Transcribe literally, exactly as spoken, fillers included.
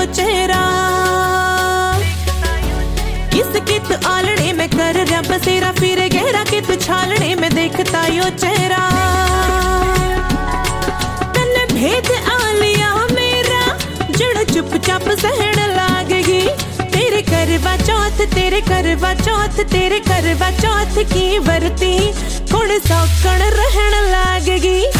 चेहरा। किस कित आलने में कर रहा बसेरा, फिर गहरा कित छालने में देखता यो चेहरा। तन्ने भेद आलिया मेरा जड़ चुपचाप सहन लागेगी। तेरे करवा चौथ तेरे करवा चौथ तेरे करवा चौथ की बरती कुण सौकण रहन लागेगी।